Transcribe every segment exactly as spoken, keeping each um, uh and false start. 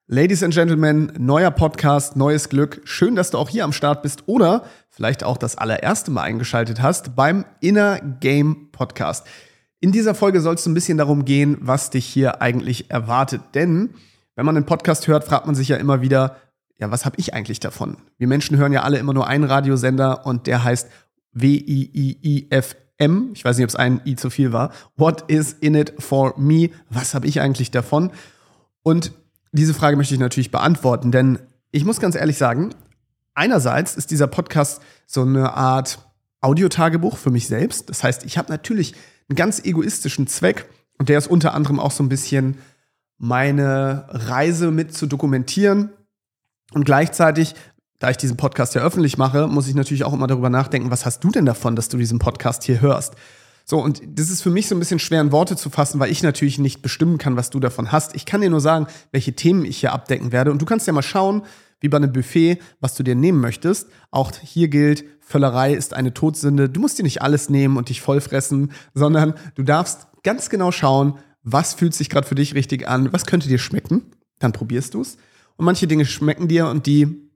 Ladies and Gentlemen, neuer Podcast, neues Glück. Schön, dass du auch hier am Start bist oder vielleicht auch das allererste Mal eingeschaltet hast beim Inner Game Podcast. In dieser Folge soll es ein bisschen darum gehen, was dich hier eigentlich erwartet. Denn wenn man einen Podcast hört, fragt man sich ja immer wieder, ja, was habe ich eigentlich davon? Wir Menschen hören ja alle immer nur einen Radiosender und der heißt W I I I F M. Ich weiß nicht, ob es ein I zu viel war. What is in it for me? Was habe ich eigentlich davon? Und diese Frage möchte ich natürlich beantworten, denn ich muss ganz ehrlich sagen, einerseits ist dieser Podcast so eine Art Audiotagebuch für mich selbst. Das heißt, ich habe natürlich einen ganz egoistischen Zweck und der ist unter anderem auch so ein bisschen meine Reise mit zu dokumentieren. Und gleichzeitig, da ich diesen Podcast ja öffentlich mache, muss ich natürlich auch immer darüber nachdenken, was hast du denn davon, dass du diesen Podcast hier hörst? So, und das ist für mich so ein bisschen schwer in Worte zu fassen, weil ich natürlich nicht bestimmen kann, was du davon hast. Ich kann dir nur sagen, welche Themen ich hier abdecken werde. Und du kannst ja mal schauen, wie bei einem Buffet, was du dir nehmen möchtest. Auch hier gilt, Völlerei ist eine Todsünde. Du musst dir nicht alles nehmen und dich vollfressen, sondern du darfst ganz genau schauen, was fühlt sich gerade für dich richtig an, was könnte dir schmecken. Dann probierst du es. Und manche Dinge schmecken dir und die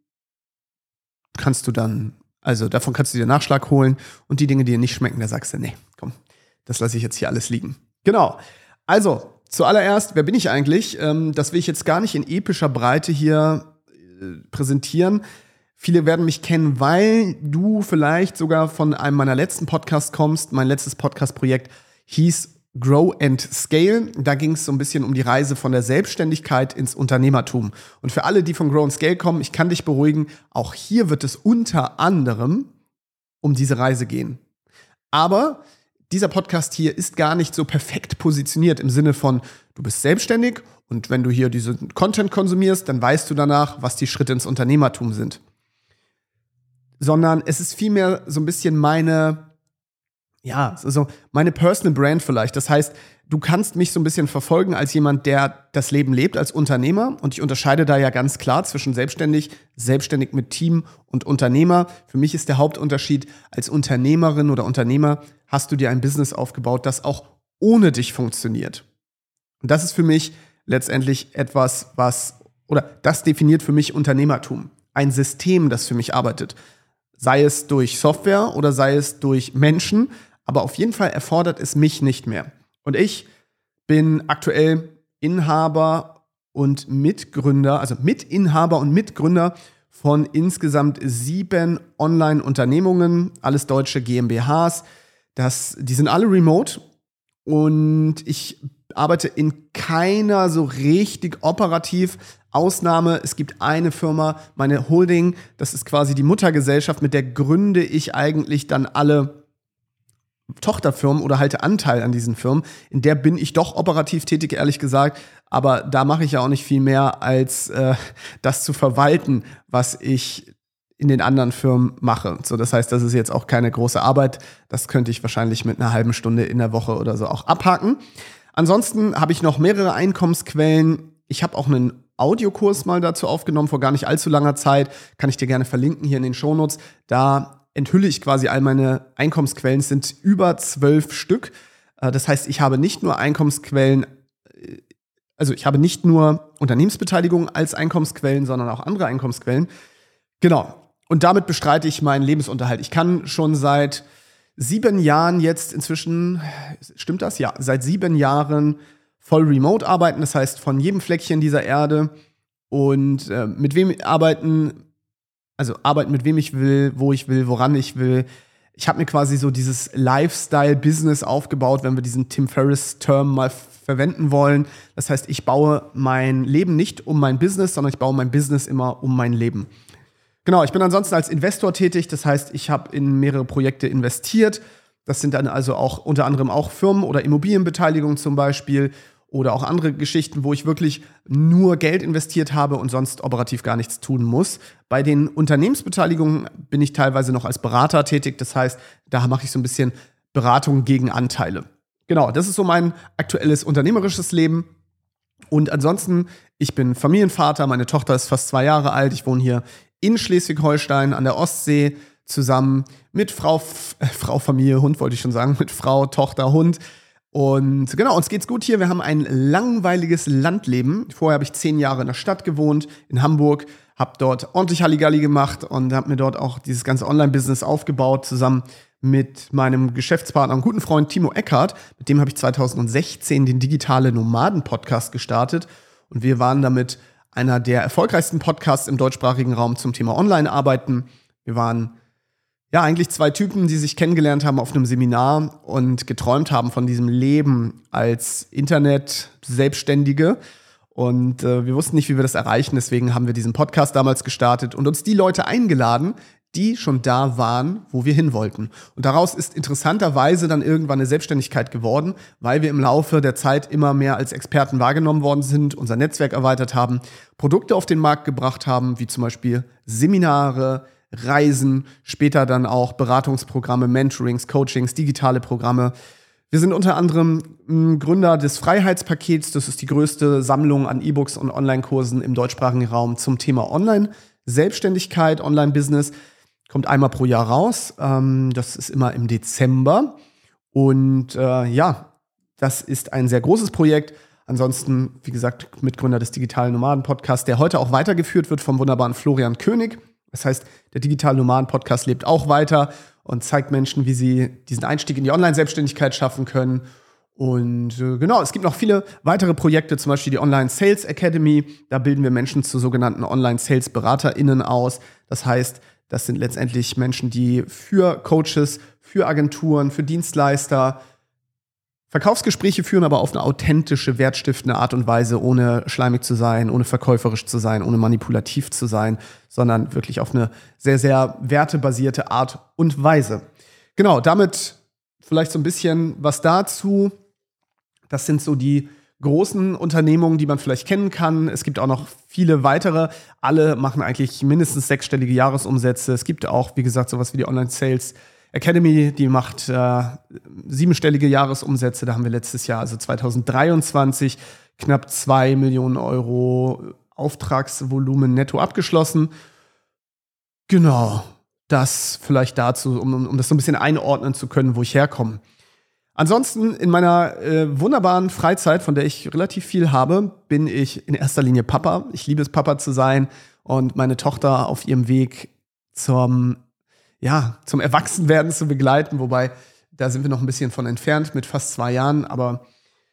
kannst du dann, also davon kannst du dir Nachschlag holen. Und die Dinge, die dir nicht schmecken, da sagst du, nee, komm, das lasse ich jetzt hier alles liegen. Genau. Also, zuallererst, wer bin ich eigentlich? Ähm, das will ich jetzt gar nicht in epischer Breite hier äh, präsentieren. Viele werden mich kennen, weil du vielleicht sogar von einem meiner letzten Podcasts kommst. Mein letztes Podcast-Projekt hieß Grow and Scale. Da ging es so ein bisschen um die Reise von der Selbstständigkeit ins Unternehmertum. Und für alle, die von Grow and Scale kommen, ich kann dich beruhigen, auch hier wird es unter anderem um diese Reise gehen. Aber dieser Podcast hier ist gar nicht so perfekt positioniert im Sinne von, du bist selbstständig und wenn du hier diesen Content konsumierst, dann weißt du danach, was die Schritte ins Unternehmertum sind. Sondern es ist vielmehr so ein bisschen meine, ja, so meine Personal Brand vielleicht. Das heißt, du kannst mich so ein bisschen verfolgen als jemand, der das Leben lebt als Unternehmer. Und ich unterscheide da ja ganz klar zwischen selbstständig, selbstständig mit Team und Unternehmer. Für mich ist der Hauptunterschied, als Unternehmerin oder Unternehmer hast du dir ein Business aufgebaut, das auch ohne dich funktioniert. Und das ist für mich letztendlich etwas, was, oder das definiert für mich Unternehmertum. Ein System, das für mich arbeitet. Sei es durch Software oder sei es durch Menschen, aber auf jeden Fall erfordert es mich nicht mehr. Und ich bin aktuell Inhaber und Mitgründer, also Mitinhaber und Mitgründer von insgesamt sieben Online-Unternehmungen, alles deutsche G m b Hs. Das, die sind alle remote und ich arbeite in keiner so richtig operativ. Ausnahme, es gibt eine Firma, meine Holding, das ist quasi die Muttergesellschaft, mit der gründe ich eigentlich dann alle Tochterfirmen oder halte Anteil an diesen Firmen. In der bin ich doch operativ tätig, ehrlich gesagt, aber da mache ich ja auch nicht viel mehr, als äh, das zu verwalten, was ich in den anderen Firmen mache. So, das heißt, das ist jetzt auch keine große Arbeit. Das könnte ich wahrscheinlich mit einer halben Stunde in der Woche oder so auch abhaken. Ansonsten habe ich noch mehrere Einkommensquellen. Ich habe auch einen Audiokurs mal dazu aufgenommen, vor gar nicht allzu langer Zeit. Kann ich dir gerne verlinken hier in den Shownotes. Da enthülle ich quasi all meine Einkommensquellen. Es sind über zwölf Stück. Das heißt, ich habe nicht nur Einkommensquellen, also ich habe nicht nur Unternehmensbeteiligung als Einkommensquellen, sondern auch andere Einkommensquellen. Genau. Und damit bestreite ich meinen Lebensunterhalt. Ich kann schon seit sieben Jahren jetzt inzwischen, stimmt das? Ja, seit sieben Jahren voll remote arbeiten. Das heißt, von jedem Fleckchen dieser Erde. Und äh, mit wem arbeiten, also arbeiten mit wem ich will, wo ich will, woran ich will. Ich habe mir quasi so dieses Lifestyle-Business aufgebaut, wenn wir diesen Tim Ferriss-Term mal verwenden wollen. Das heißt, ich baue mein Leben nicht um mein Business, sondern ich baue mein Business immer um mein Leben. Genau, ich bin ansonsten als Investor tätig, das heißt, ich habe in mehrere Projekte investiert. Das sind dann also auch unter anderem auch Firmen- oder Immobilienbeteiligungen zum Beispiel oder auch andere Geschichten, wo ich wirklich nur Geld investiert habe und sonst operativ gar nichts tun muss. Bei den Unternehmensbeteiligungen bin ich teilweise noch als Berater tätig, das heißt, da mache ich so ein bisschen Beratung gegen Anteile. Genau, das ist so mein aktuelles unternehmerisches Leben. Und ansonsten, ich bin Familienvater, meine Tochter ist fast zwei Jahre alt, ich wohne hier in Schleswig-Holstein an der Ostsee zusammen mit Frau, äh, Frau, Familie, Hund wollte ich schon sagen, mit Frau, Tochter, Hund. Und genau, uns geht's gut hier. Wir haben ein langweiliges Landleben. Vorher habe ich zehn Jahre in der Stadt gewohnt, in Hamburg, habe dort ordentlich Halligalli gemacht und habe mir dort auch dieses ganze Online-Business aufgebaut, zusammen mit meinem Geschäftspartner und guten Freund Timo Eckhardt. Mit dem habe ich zweitausendsechzehn den Digitale Nomaden-Podcast gestartet. Und wir waren damit einer der erfolgreichsten Podcasts im deutschsprachigen Raum zum Thema Online-Arbeiten. Wir waren ja eigentlich zwei Typen, die sich kennengelernt haben auf einem Seminar und geträumt haben von diesem Leben als Internet-Selbstständige. Und äh, wir wussten nicht, wie wir das erreichen. Deswegen haben wir diesen Podcast damals gestartet und uns die Leute eingeladen, die schon da waren, wo wir hin wollten. Und daraus ist interessanterweise dann irgendwann eine Selbstständigkeit geworden, weil wir im Laufe der Zeit immer mehr als Experten wahrgenommen worden sind, unser Netzwerk erweitert haben, Produkte auf den Markt gebracht haben, wie zum Beispiel Seminare, Reisen, später dann auch Beratungsprogramme, Mentorings, Coachings, digitale Programme. Wir sind unter anderem m, Gründer des Freiheitspakets. Das ist die größte Sammlung an E-Books und Online-Kursen im deutschsprachigen Raum zum Thema Online-Selbstständigkeit, Online-Business. Kommt einmal pro Jahr raus. Ähm, das ist immer im Dezember. Und äh, ja, das ist ein sehr großes Projekt. Ansonsten, wie gesagt, Mitgründer des Digitalen Nomaden-Podcasts, der heute auch weitergeführt wird vom wunderbaren Florian König. Das heißt, der Digitale Nomaden-Podcast lebt auch weiter und zeigt Menschen, wie sie diesen Einstieg in die Online-Selbstständigkeit schaffen können. Und äh, genau, es gibt noch viele weitere Projekte, zum Beispiel die Online Sales Academy. Da bilden wir Menschen zu sogenannten Online-Sales-BeraterInnen aus. Das heißt, das sind letztendlich Menschen, die für Coaches, für Agenturen, für Dienstleister Verkaufsgespräche führen, aber auf eine authentische, wertstiftende Art und Weise, ohne schleimig zu sein, ohne verkäuferisch zu sein, ohne manipulativ zu sein, sondern wirklich auf eine sehr, sehr wertebasierte Art und Weise. Genau, damit vielleicht so ein bisschen was dazu. Das sind so die großen Unternehmungen, die man vielleicht kennen kann. Es gibt auch noch viele weitere. Alle machen eigentlich mindestens sechsstellige Jahresumsätze. Es gibt auch, wie gesagt, sowas wie die Online Sales Academy, die macht äh, siebenstellige Jahresumsätze. Da haben wir letztes Jahr, also zweitausenddreiundzwanzig, knapp zwei Millionen Euro Auftragsvolumen netto abgeschlossen. Genau, das vielleicht dazu, um, um das so ein bisschen einordnen zu können, wo ich herkomme. Ansonsten in meiner äh, wunderbaren Freizeit, von der ich relativ viel habe, bin ich in erster Linie Papa. Ich liebe es, Papa zu sein und meine Tochter auf ihrem Weg zum ja, zum Erwachsenwerden zu begleiten, wobei, da sind wir noch ein bisschen von entfernt, mit fast zwei Jahren, aber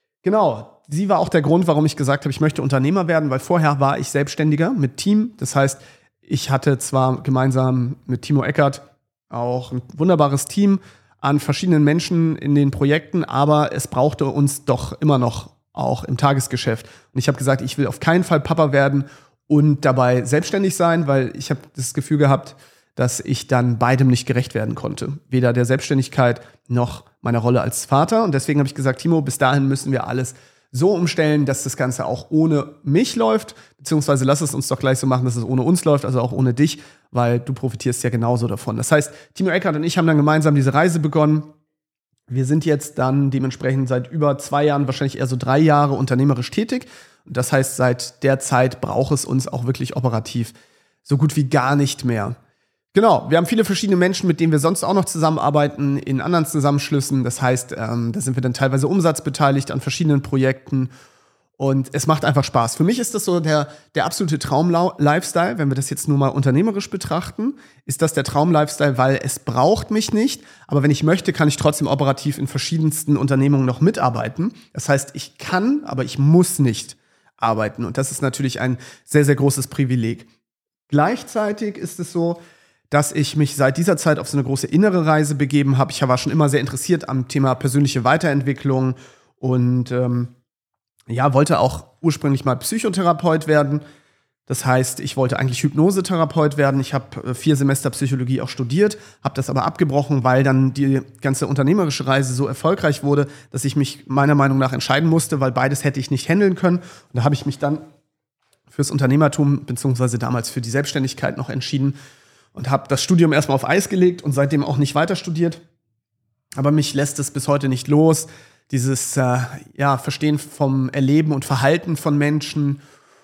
genau, sie war auch der Grund, warum ich gesagt habe, ich möchte Unternehmer werden, weil vorher war ich Selbstständiger mit Team, das heißt, ich hatte zwar gemeinsam mit Timo Eckhardt auch ein wunderbares Team an verschiedenen Menschen in den Projekten, aber es brauchte uns doch immer noch auch im Tagesgeschäft und ich habe gesagt, ich will auf keinen Fall Papa werden und dabei selbstständig sein, weil ich habe das Gefühl gehabt, dass ich dann beidem nicht gerecht werden konnte. Weder der Selbstständigkeit noch meiner Rolle als Vater. Und deswegen habe ich gesagt, Timo, bis dahin müssen wir alles so umstellen, dass das Ganze auch ohne mich läuft. Beziehungsweise lass es uns doch gleich so machen, dass es ohne uns läuft, also auch ohne dich, weil du profitierst ja genauso davon. Das heißt, Timo Eckhardt und ich haben dann gemeinsam diese Reise begonnen. Wir sind jetzt dann dementsprechend seit über zwei Jahren, wahrscheinlich eher so drei Jahre unternehmerisch tätig. Und das heißt, seit der Zeit braucht es uns auch wirklich operativ so gut wie gar nicht mehr. Genau, wir haben viele verschiedene Menschen, mit denen wir sonst auch noch zusammenarbeiten, in anderen Zusammenschlüssen. Das heißt, ähm, da sind wir dann teilweise umsatzbeteiligt an verschiedenen Projekten. Und es macht einfach Spaß. Für mich ist das so der, der absolute Traum-Lifestyle, wenn wir das jetzt nur mal unternehmerisch betrachten, ist das der Traum-Lifestyle, weil es braucht mich nicht. Aber wenn ich möchte, kann ich trotzdem operativ in verschiedensten Unternehmungen noch mitarbeiten. Das heißt, ich kann, aber ich muss nicht arbeiten. Und das ist natürlich ein sehr, sehr großes Privileg. Gleichzeitig ist es so, dass ich mich seit dieser Zeit auf so eine große innere Reise begeben habe. Ich war schon immer sehr interessiert am Thema persönliche Weiterentwicklung und ähm, ja, wollte auch ursprünglich mal Psychotherapeut werden. Das heißt, ich wollte eigentlich Hypnosetherapeut werden. Ich habe vier Semester Psychologie auch studiert, habe das aber abgebrochen, weil dann die ganze unternehmerische Reise so erfolgreich wurde, dass ich mich meiner Meinung nach entscheiden musste, weil beides hätte ich nicht handeln können. Und da habe ich mich dann fürs Unternehmertum beziehungsweise damals für die Selbstständigkeit noch entschieden und habe das Studium erstmal auf Eis gelegt und seitdem auch nicht weiter studiert. Aber mich lässt es bis heute nicht los, dieses äh, ja, Verstehen vom Erleben und Verhalten von Menschen.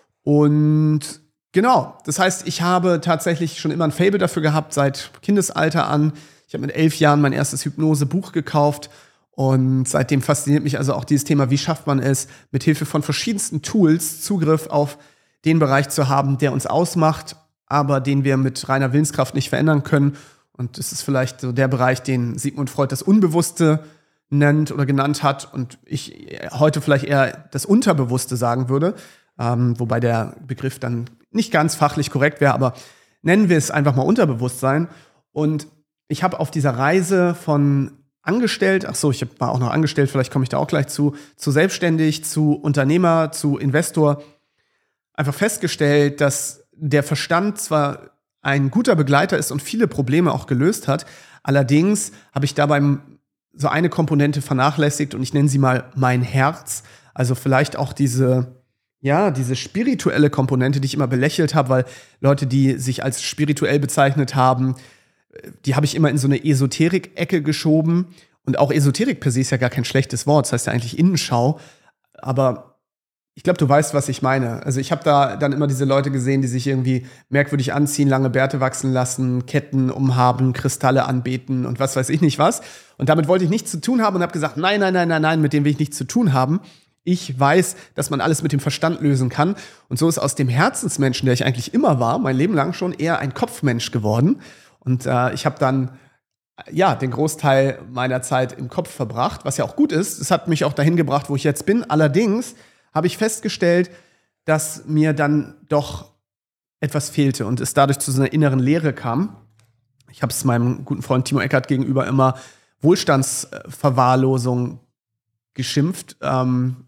Und genau, das heißt, ich habe tatsächlich schon immer ein Faible dafür gehabt, seit Kindesalter an. Ich habe mit elf Jahren mein erstes Hypnose-Buch gekauft Und seitdem fasziniert mich also auch dieses Thema, wie schafft man es, mit Hilfe von verschiedensten Tools Zugriff auf den Bereich zu haben, der uns ausmacht, aber den wir mit reiner Willenskraft nicht verändern können. Und das ist vielleicht so der Bereich, den Sigmund Freud das Unbewusste nennt oder genannt hat und ich heute vielleicht eher das Unterbewusste sagen würde, ähm, wobei der Begriff dann nicht ganz fachlich korrekt wäre, aber nennen wir es einfach mal Unterbewusstsein. Und ich habe auf dieser Reise von angestellt, ach so, ich war auch noch angestellt, vielleicht komme ich da auch gleich zu, zu selbstständig, zu Unternehmer, zu Investor, einfach festgestellt, dass der Verstand zwar ein guter Begleiter ist und viele Probleme auch gelöst hat, allerdings habe ich dabei so eine Komponente vernachlässigt und ich nenne sie mal mein Herz, also vielleicht auch diese, ja, diese spirituelle Komponente, die ich immer belächelt habe, weil Leute, die sich als spirituell bezeichnet haben, die habe ich immer in so eine Esoterik-Ecke geschoben. Und auch Esoterik per se ist ja gar kein schlechtes Wort, das heißt ja eigentlich Innenschau. Aber ich glaube, du weißt, was ich meine. Also ich habe da dann immer diese Leute gesehen, die sich irgendwie merkwürdig anziehen, lange Bärte wachsen lassen, Ketten umhaben, Kristalle anbeten und was weiß ich nicht was. Und damit wollte ich nichts zu tun haben und habe gesagt, nein, nein, nein, nein, nein, mit dem will ich nichts zu tun haben. Ich weiß, dass man alles mit dem Verstand lösen kann. Und so ist aus dem Herzensmenschen, der ich eigentlich immer war, mein Leben lang schon eher ein Kopfmensch geworden. Und äh, ich habe dann ja den Großteil meiner Zeit im Kopf verbracht, was ja auch gut ist. Es hat mich auch dahin gebracht, wo ich jetzt bin. Allerdings habe ich festgestellt, dass mir dann doch etwas fehlte und es dadurch zu so einer inneren Leere kam. Ich habe es meinem guten Freund Timo Eckert gegenüber immer Wohlstandsverwahrlosung geschimpft, ähm,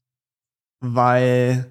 weil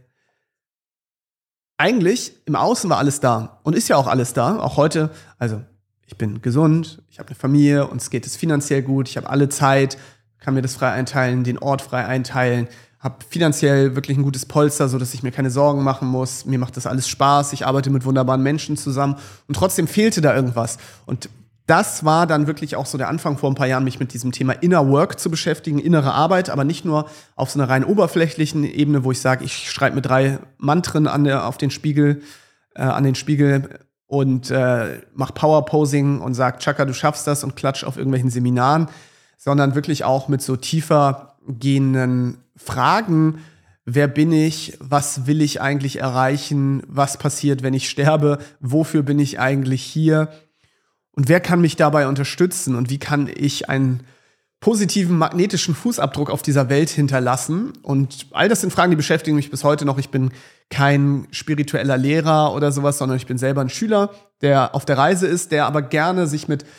eigentlich im Außen war alles da und ist ja auch alles da, auch heute. Also ich bin gesund, ich habe eine Familie, uns geht es finanziell gut, ich habe alle Zeit, kann mir das frei einteilen, den Ort frei einteilen, habe finanziell wirklich ein gutes Polster, sodass ich mir keine Sorgen machen muss. Mir macht das alles Spaß, ich arbeite mit wunderbaren Menschen zusammen und trotzdem fehlte da irgendwas. Und das war dann wirklich auch so der Anfang vor ein paar Jahren, mich mit diesem Thema Inner Work zu beschäftigen, innere Arbeit, aber nicht nur auf so einer rein oberflächlichen Ebene, wo ich sage, ich schreibe mir drei Mantren an der, auf den Spiegel, äh, an den Spiegel und äh, mach Power-Posing und sag, Chaka, du schaffst das und klatsch auf irgendwelchen Seminaren, sondern wirklich auch mit so tiefer gehenden Fragen, wer bin ich, was will ich eigentlich erreichen, was passiert, wenn ich sterbe, wofür bin ich eigentlich hier? Und wer kann mich dabei unterstützen und wie kann ich einen positiven magnetischen Fußabdruck auf dieser Welt hinterlassen? Und all das sind Fragen, die beschäftigen mich bis heute noch. Ich bin kein spiritueller Lehrer oder sowas, sondern ich bin selber ein Schüler, der auf der Reise ist, der aber gerne sich mit,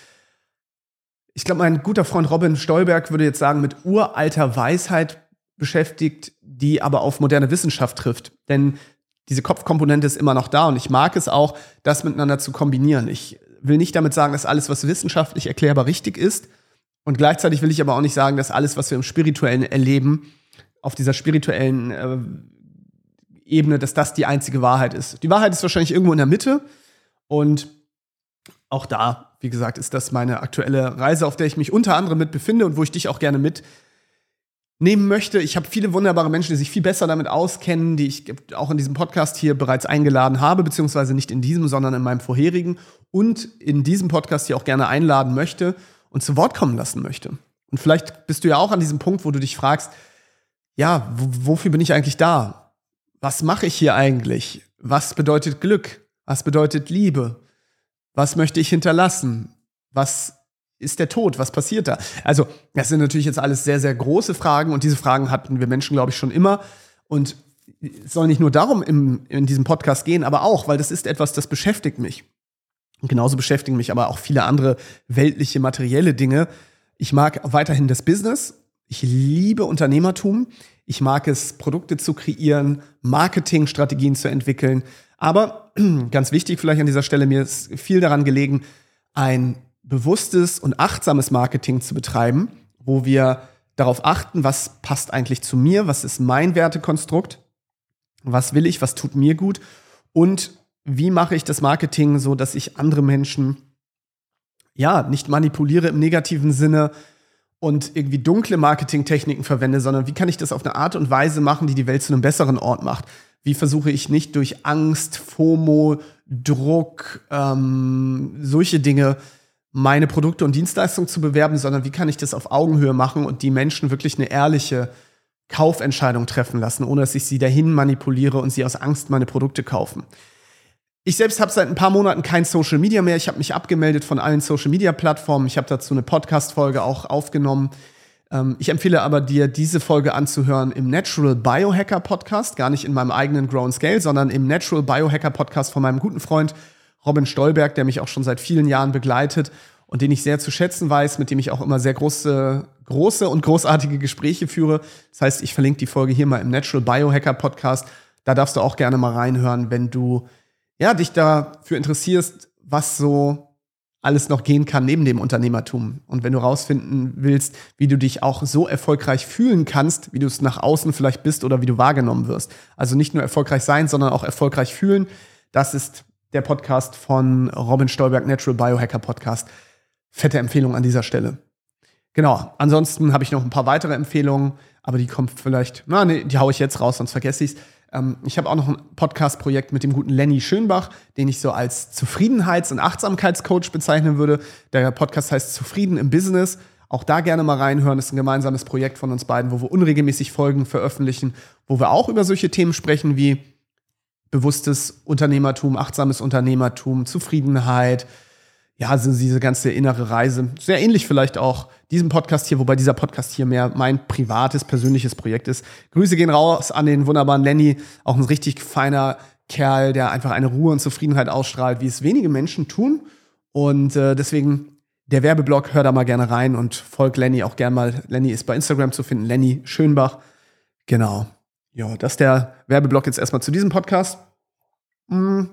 ich glaube, mein guter Freund Robin Stolberg würde jetzt sagen, mit uralter Weisheit beschäftigt, die aber auf moderne Wissenschaft trifft. Denn diese Kopfkomponente ist immer noch da und ich mag es auch, das miteinander zu kombinieren. Ich will nicht damit sagen, dass alles, was wissenschaftlich erklärbar richtig ist. Und gleichzeitig will ich aber auch nicht sagen, dass alles, was wir im Spirituellen erleben, auf dieser spirituellen äh, Ebene, dass das die einzige Wahrheit ist. Die Wahrheit ist wahrscheinlich irgendwo in der Mitte. Und auch da, wie gesagt, ist das meine aktuelle Reise, auf der ich mich unter anderem mit befinde und wo ich dich auch gerne mitnehmen möchte. Ich habe viele wunderbare Menschen, die sich viel besser damit auskennen, die ich auch in diesem Podcast hier bereits eingeladen habe, beziehungsweise nicht in diesem, sondern in meinem vorherigen und in diesem Podcast hier auch gerne einladen möchte und zu Wort kommen lassen möchte. Und vielleicht bist du ja auch an diesem Punkt, wo du dich fragst, ja, w- wofür bin ich eigentlich da? Was mache ich hier eigentlich? Was bedeutet Glück? Was bedeutet Liebe? Was möchte ich hinterlassen? Was ist der Tod? Was passiert da? Also, das sind natürlich jetzt alles sehr, sehr große Fragen und diese Fragen hatten wir Menschen, glaube ich, schon immer. Und es soll nicht nur darum im, in diesem Podcast gehen, aber auch, weil das ist etwas, das beschäftigt mich. Und genauso beschäftigen mich aber auch viele andere weltliche, materielle Dinge. Ich mag weiterhin das Business. Ich liebe Unternehmertum. Ich mag es, Produkte zu kreieren, Marketingstrategien zu entwickeln. Aber ganz wichtig vielleicht an dieser Stelle, mir ist viel daran gelegen, ein bewusstes und achtsames Marketing zu betreiben, wo wir darauf achten, was passt eigentlich zu mir, was ist mein Wertekonstrukt, was will ich, was tut mir gut und wie mache ich das Marketing so, dass ich andere Menschen ja nicht manipuliere im negativen Sinne und irgendwie dunkle Marketingtechniken verwende, sondern wie kann ich das auf eine Art und Weise machen, die die Welt zu einem besseren Ort macht? Wie versuche ich nicht durch Angst, FOMO, Druck, ähm, solche Dinge meine Produkte und Dienstleistungen zu bewerben, sondern wie kann ich das auf Augenhöhe machen und die Menschen wirklich eine ehrliche Kaufentscheidung treffen lassen, ohne dass ich sie dahin manipuliere und sie aus Angst meine Produkte kaufen. Ich selbst habe seit ein paar Monaten kein Social Media mehr. Ich habe mich abgemeldet von allen Social Media Plattformen. Ich habe dazu eine Podcast-Folge auch aufgenommen. Ähm, ich empfehle aber dir, diese Folge anzuhören im Natural Biohacker Podcast, gar nicht in meinem eigenen Grow and Scale, sondern im Natural Biohacker Podcast von meinem guten Freund Robin Stolberg, der mich auch schon seit vielen Jahren begleitet und den ich sehr zu schätzen weiß, mit dem ich auch immer sehr große, große und großartige Gespräche führe. Das heißt, ich verlinke die Folge hier mal im Natural Biohacker Podcast. Da darfst du auch gerne mal reinhören, wenn du ja, dich dafür interessierst, was so alles noch gehen kann neben dem Unternehmertum. Und wenn du rausfinden willst, wie du dich auch so erfolgreich fühlen kannst, wie du es nach außen vielleicht bist oder wie du wahrgenommen wirst. Also nicht nur erfolgreich sein, sondern auch erfolgreich fühlen. Das ist der Podcast von Robin Stolberg, Natural Biohacker Podcast. Fette Empfehlung an dieser Stelle. Genau, ansonsten habe ich noch ein paar weitere Empfehlungen, aber die kommt vielleicht, na nee, die haue ich jetzt raus, sonst vergesse ich es. Ich habe auch noch ein Podcast-Projekt mit dem guten Lenny Schönbach, den ich so als Zufriedenheits- und Achtsamkeitscoach bezeichnen würde. Der Podcast heißt Zufrieden im Business. Auch da gerne mal reinhören. Das ist ein gemeinsames Projekt von uns beiden, wo wir unregelmäßig Folgen veröffentlichen, wo wir auch über solche Themen sprechen wie bewusstes Unternehmertum, achtsames Unternehmertum, Zufriedenheit, ja, also diese ganze innere Reise. Sehr ähnlich vielleicht auch diesem Podcast hier, wobei dieser Podcast hier mehr mein privates, persönliches Projekt ist. Grüße gehen raus an den wunderbaren Lenny, auch ein richtig feiner Kerl, der einfach eine Ruhe und Zufriedenheit ausstrahlt, wie es wenige Menschen tun. Und äh, deswegen der Werbeblock, hör da mal gerne rein und folgt Lenny auch gerne mal. Lenny ist bei Instagram zu finden, Lenny Schönbach. Genau. Ja, das ist der Werbeblock jetzt erstmal zu diesem Podcast. Hm.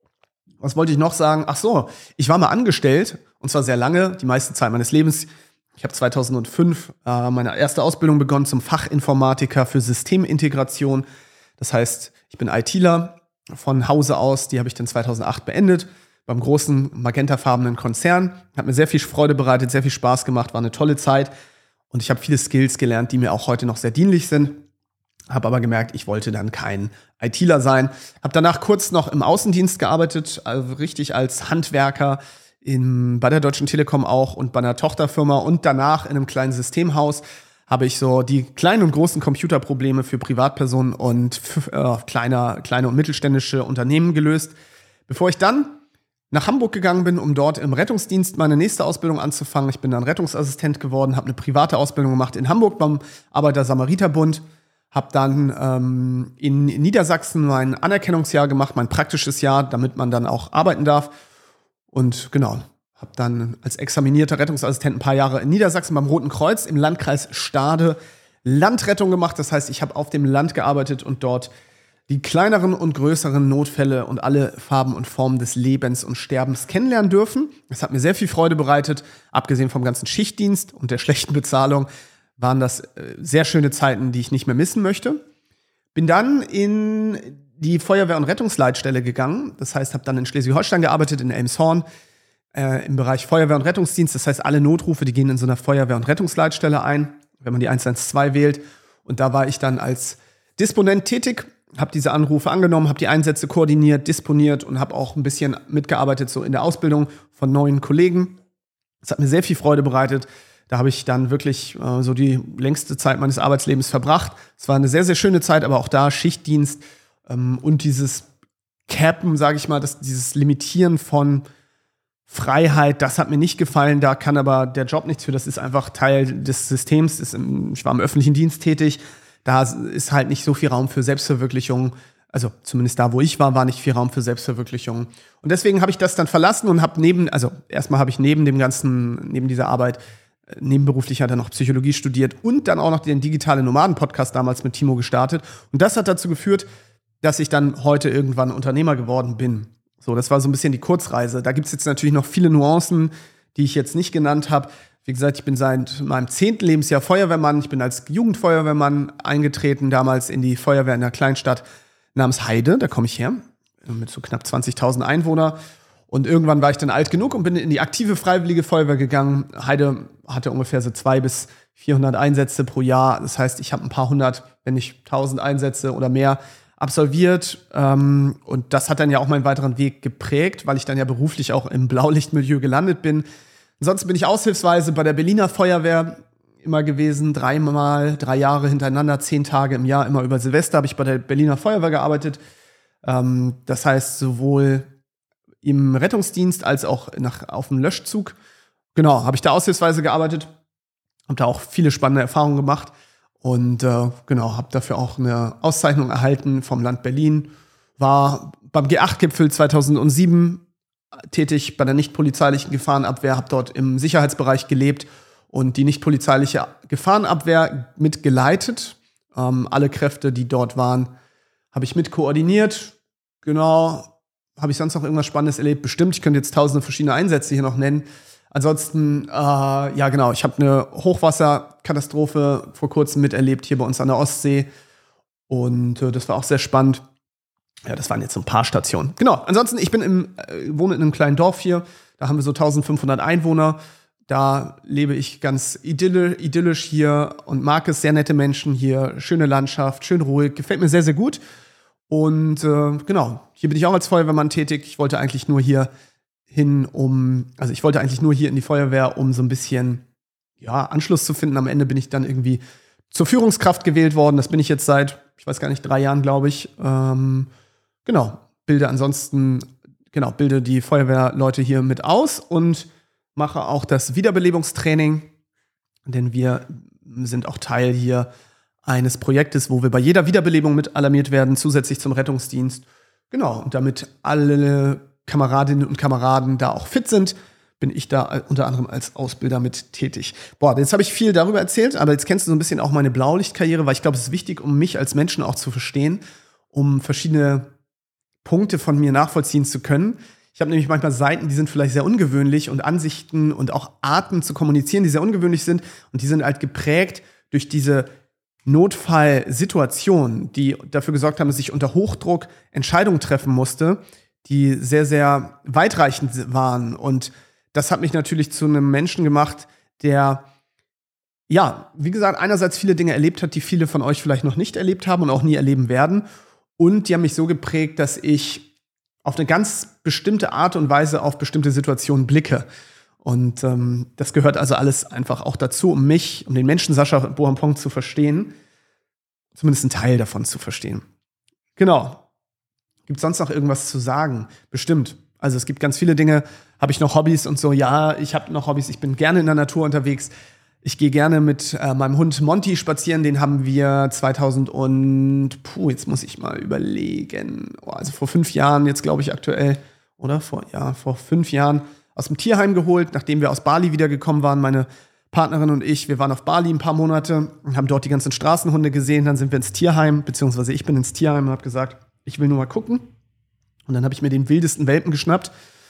Was wollte ich noch sagen? Ach so, ich war mal angestellt, und zwar sehr lange, die meiste Zeit meines Lebens. Ich habe zweitausendfünf äh, meine erste Ausbildung begonnen zum Fachinformatiker für Systemintegration. Das heißt, ich bin ITler von Hause aus. Die habe ich dann zweitausendacht beendet beim großen magentafarbenen Konzern. Hat mir sehr viel Freude bereitet, sehr viel Spaß gemacht, war eine tolle Zeit. Und ich habe viele Skills gelernt, die mir auch heute noch sehr dienlich sind. Habe aber gemerkt, ich wollte dann kein ITler sein. Habe danach kurz noch im Außendienst gearbeitet, also richtig als Handwerker in, bei der Deutschen Telekom auch und bei einer Tochterfirma. Und danach in einem kleinen Systemhaus habe ich so die kleinen und großen Computerprobleme für Privatpersonen und für, äh, kleine, kleine und mittelständische Unternehmen gelöst. Bevor ich dann nach Hamburg gegangen bin, um dort im Rettungsdienst meine nächste Ausbildung anzufangen. Ich bin dann Rettungsassistent geworden, habe eine private Ausbildung gemacht in Hamburg beim Arbeiter-Samariter-Bund. Habe dann ähm, in Niedersachsen mein Anerkennungsjahr gemacht, mein praktisches Jahr, damit man dann auch arbeiten darf. Und genau, habe dann als examinierter Rettungsassistent ein paar Jahre in Niedersachsen beim Roten Kreuz im Landkreis Stade Landrettung gemacht. Das heißt, ich habe auf dem Land gearbeitet und dort die kleineren und größeren Notfälle und alle Farben und Formen des Lebens und Sterbens kennenlernen dürfen. Das hat mir sehr viel Freude bereitet, abgesehen vom ganzen Schichtdienst und der schlechten Bezahlung. Waren das äh, sehr schöne Zeiten, die ich nicht mehr missen möchte. Bin dann in die Feuerwehr- und Rettungsleitstelle gegangen. Das heißt, habe dann in Schleswig-Holstein gearbeitet, in Elmshorn, äh, im Bereich Feuerwehr- und Rettungsdienst. Das heißt, alle Notrufe, die gehen in so einer Feuerwehr- und Rettungsleitstelle ein, wenn man die eins eins zwei wählt. Und da war ich dann als Disponent tätig, habe diese Anrufe angenommen, habe die Einsätze koordiniert, disponiert und habe auch ein bisschen mitgearbeitet so in der Ausbildung von neuen Kollegen. Das hat mir sehr viel Freude bereitet. Da habe ich dann wirklich äh, so die längste Zeit meines Arbeitslebens verbracht. Es war eine sehr, sehr schöne Zeit, aber auch da Schichtdienst ähm, und dieses Cappen, sage ich mal, das, dieses Limitieren von Freiheit, das hat mir nicht gefallen. Da kann aber der Job nichts für. Das ist einfach Teil des Systems. Ist im, ich war im öffentlichen Dienst tätig. Da ist halt nicht so viel Raum für Selbstverwirklichung. Also zumindest da, wo ich war, war nicht viel Raum für Selbstverwirklichung. Und deswegen habe ich das dann verlassen und habe neben, also erstmal habe ich neben dem ganzen, neben dieser Arbeit nebenberuflich hat er noch Psychologie studiert und dann auch noch den Digitale Nomaden-Podcast damals mit Timo gestartet. Und das hat dazu geführt, dass ich dann heute irgendwann Unternehmer geworden bin. So, das war so ein bisschen die Kurzreise. Da gibt es jetzt natürlich noch viele Nuancen, die ich jetzt nicht genannt habe. Wie gesagt, ich bin seit meinem zehnten Lebensjahr Feuerwehrmann. Ich bin als Jugendfeuerwehrmann eingetreten, damals in die Feuerwehr in einer Kleinstadt namens Heide. Da komme ich her, mit so knapp zwanzigtausend Einwohnern. Und irgendwann war ich dann alt genug und bin in die aktive Freiwillige Feuerwehr gegangen. Heide hatte ungefähr so zwei bis vierhundert Einsätze pro Jahr. Das heißt, ich habe ein paar hundert, wenn nicht tausend Einsätze oder mehr absolviert. Und das hat dann ja auch meinen weiteren Weg geprägt, weil ich dann ja beruflich auch im Blaulichtmilieu gelandet bin. Ansonsten bin ich aushilfsweise bei der Berliner Feuerwehr immer gewesen, dreimal, drei Jahre hintereinander, zehn Tage im Jahr, immer über Silvester habe ich bei der Berliner Feuerwehr gearbeitet. Ähm, das heißt, sowohl im Rettungsdienst als auch nach, auf dem Löschzug. Genau, habe ich da aushilfsweise gearbeitet. Habe da auch viele spannende Erfahrungen gemacht. Und äh, genau, habe dafür auch eine Auszeichnung erhalten vom Land Berlin. War beim G acht Gipfel zweitausendsieben tätig bei der nichtpolizeilichen Gefahrenabwehr, habe dort im Sicherheitsbereich gelebt und die nichtpolizeiliche Gefahrenabwehr mitgeleitet. Ähm, alle Kräfte, die dort waren, habe ich mit koordiniert. Genau. Habe ich sonst noch irgendwas Spannendes erlebt? Bestimmt. Ich könnte jetzt tausende verschiedene Einsätze hier noch nennen. Ansonsten, äh, ja genau, ich habe eine Hochwasserkatastrophe vor kurzem miterlebt hier bei uns an der Ostsee. Und äh, das war auch sehr spannend. Ja, das waren jetzt so ein paar Stationen. Genau, ansonsten, ich bin im, äh, wohne in einem kleinen Dorf hier. Da haben wir so eintausendfünfhundert Einwohner. Da lebe ich ganz idyllisch, idyllisch hier und mag es, sehr nette Menschen hier, schöne Landschaft, schön ruhig, gefällt mir sehr, sehr gut. Und äh, genau, hier bin ich auch als Feuerwehrmann tätig. Ich wollte eigentlich nur hier hin, um, also ich wollte eigentlich nur hier in die Feuerwehr, um so ein bisschen, ja, Anschluss zu finden. Am Ende bin ich dann irgendwie zur Führungskraft gewählt worden. Das bin ich jetzt seit, ich weiß gar nicht, drei Jahren, glaube ich. Ähm, genau, bilde ansonsten, genau, bilde die Feuerwehrleute hier mit aus und mache auch das Wiederbelebungstraining, denn wir sind auch Teil hier eines Projektes, wo wir bei jeder Wiederbelebung mit alarmiert werden, zusätzlich zum Rettungsdienst. Genau, und damit alle Kameradinnen und Kameraden da auch fit sind, bin ich da unter anderem als Ausbilder mit tätig. Boah, jetzt habe ich viel darüber erzählt, aber jetzt kennst du so ein bisschen auch meine Blaulichtkarriere, weil ich glaube, es ist wichtig, um mich als Menschen auch zu verstehen, um verschiedene Punkte von mir nachvollziehen zu können. Ich habe nämlich manchmal Seiten, die sind vielleicht sehr ungewöhnlich und Ansichten und auch Arten zu kommunizieren, die sehr ungewöhnlich sind. Und die sind halt geprägt durch diese Notfallsituationen, die dafür gesorgt haben, dass ich unter Hochdruck Entscheidungen treffen musste, die sehr, sehr weitreichend waren. Und das hat mich natürlich zu einem Menschen gemacht, der, ja, wie gesagt, einerseits viele Dinge erlebt hat, die viele von euch vielleicht noch nicht erlebt haben und auch nie erleben werden. Und die haben mich so geprägt, dass ich auf eine ganz bestimmte Art und Weise auf bestimmte Situationen blicke. Und ähm, das gehört also alles einfach auch dazu, um mich, um den Menschen Sascha Bohampong zu verstehen. Zumindest einen Teil davon zu verstehen. Genau. Gibt es sonst noch irgendwas zu sagen? Bestimmt. Also es gibt ganz viele Dinge. Habe ich noch Hobbys und so? Ja, ich habe noch Hobbys. Ich bin gerne in der Natur unterwegs. Ich gehe gerne mit äh, meinem Hund Monty spazieren. Den haben wir zweitausend und, puh, jetzt muss ich mal überlegen. Oh, also vor fünf Jahren jetzt, glaube ich, aktuell, oder? Vor, ja, vor fünf Jahren aus dem Tierheim geholt, nachdem wir aus Bali wiedergekommen waren, meine Partnerin und ich. Wir waren auf Bali ein paar Monate und haben dort die ganzen Straßenhunde gesehen. Dann sind wir ins Tierheim, beziehungsweise ich bin ins Tierheim und habe gesagt, ich will nur mal gucken. Und dann habe ich mir den wildesten Welpen geschnappt.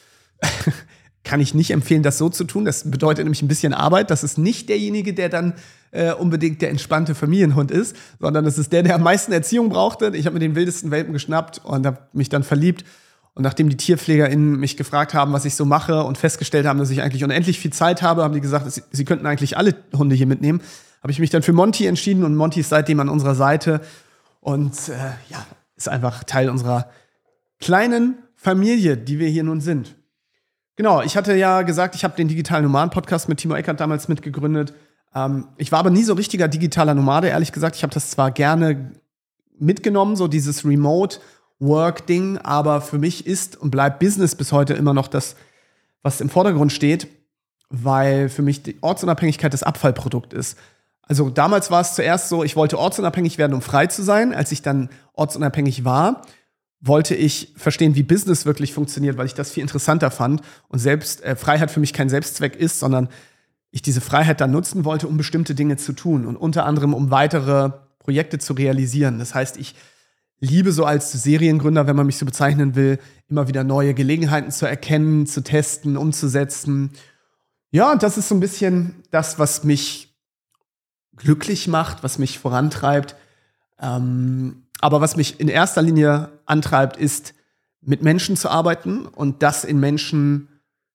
Kann ich nicht empfehlen, das so zu tun. Das bedeutet nämlich ein bisschen Arbeit. Das ist nicht derjenige, der dann äh, unbedingt der entspannte Familienhund ist, sondern das ist der, der am meisten Erziehung brauchte. Ich habe mir den wildesten Welpen geschnappt und habe mich dann verliebt. Und nachdem die TierpflegerInnen mich gefragt haben, was ich so mache und festgestellt haben, dass ich eigentlich unendlich viel Zeit habe, haben die gesagt, sie, sie könnten eigentlich alle Hunde hier mitnehmen. Habe ich mich dann für Monty entschieden und Monty ist seitdem an unserer Seite und äh, ja, ist einfach Teil unserer kleinen Familie, die wir hier nun sind. Genau, ich hatte ja gesagt, ich habe den digitalen Nomaden-Podcast mit Timo Eckert damals mitgegründet. Ähm, ich war aber nie so richtiger digitaler Nomade, ehrlich gesagt. Ich habe das zwar gerne mitgenommen, so dieses Remote-Work-Ding, aber für mich ist und bleibt Business bis heute immer noch das, was im Vordergrund steht, weil für mich die Ortsunabhängigkeit das Abfallprodukt ist. Also damals war es zuerst so, ich wollte ortsunabhängig werden, um frei zu sein. Als ich dann ortsunabhängig war, wollte ich verstehen, wie Business wirklich funktioniert, weil ich das viel interessanter fand und selbst äh, Freiheit für mich kein Selbstzweck ist, sondern ich diese Freiheit dann nutzen wollte, um bestimmte Dinge zu tun und unter anderem, um weitere Projekte zu realisieren. Das heißt, ich liebe so als Seriengründer, wenn man mich so bezeichnen will, immer wieder neue Gelegenheiten zu erkennen, zu testen, umzusetzen. Ja, und das ist so ein bisschen das, was mich glücklich macht, was mich vorantreibt. Ähm, aber was mich in erster Linie antreibt, ist, mit Menschen zu arbeiten und das in Menschen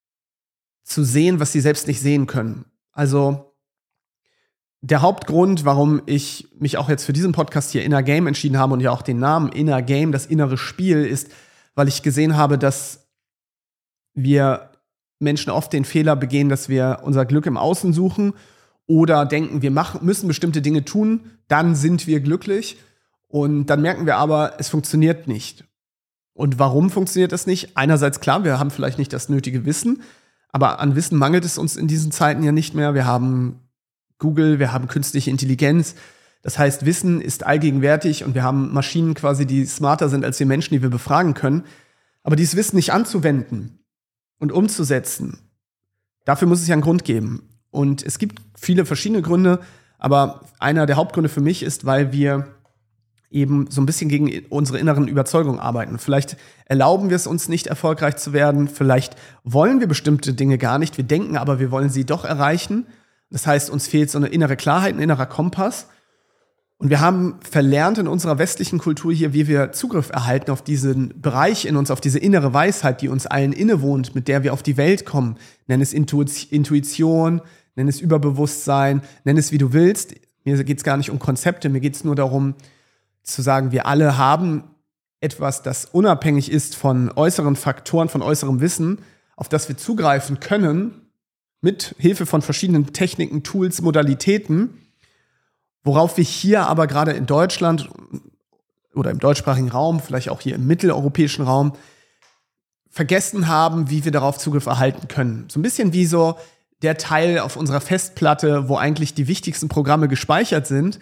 zu sehen, was sie selbst nicht sehen können. Also der Hauptgrund, warum ich mich auch jetzt für diesen Podcast hier Inner Game entschieden habe und ja auch den Namen Inner Game, das innere Spiel, ist, weil ich gesehen habe, dass wir Menschen oft den Fehler begehen, dass wir unser Glück im Außen suchen oder denken, wir machen, müssen bestimmte Dinge tun, dann sind wir glücklich. Und dann merken wir aber, es funktioniert nicht. Und warum funktioniert das nicht? Einerseits klar, wir haben vielleicht nicht das nötige Wissen, aber an Wissen mangelt es uns in diesen Zeiten ja nicht mehr. Wir haben Google, wir haben künstliche Intelligenz. Das heißt, Wissen ist allgegenwärtig und wir haben Maschinen quasi, die smarter sind als die Menschen, die wir befragen können. Aber dieses Wissen nicht anzuwenden und umzusetzen, dafür muss es ja einen Grund geben. Und es gibt viele verschiedene Gründe, aber einer der Hauptgründe für mich ist, weil wir eben so ein bisschen gegen unsere inneren Überzeugungen arbeiten. Vielleicht erlauben wir es uns nicht, erfolgreich zu werden. Vielleicht wollen wir bestimmte Dinge gar nicht. Wir denken aber, wir wollen sie doch erreichen. Das heißt, uns fehlt so eine innere Klarheit, ein innerer Kompass. Und wir haben verlernt in unserer westlichen Kultur hier, wie wir Zugriff erhalten auf diesen Bereich in uns, auf diese innere Weisheit, die uns allen innewohnt, mit der wir auf die Welt kommen. Nenn es Intuition, nenn es Überbewusstsein, nenn es wie du willst. Mir geht es gar nicht um Konzepte, mir geht es nur darum, zu sagen, wir alle haben etwas, das unabhängig ist von äußeren Faktoren, von äußerem Wissen, auf das wir zugreifen können, mit Hilfe von verschiedenen Techniken, Tools, Modalitäten, worauf wir hier aber gerade in Deutschland oder im deutschsprachigen Raum, vielleicht auch hier im mitteleuropäischen Raum, vergessen haben, wie wir darauf Zugriff erhalten können. So ein bisschen wie so der Teil auf unserer Festplatte, wo eigentlich die wichtigsten Programme gespeichert sind,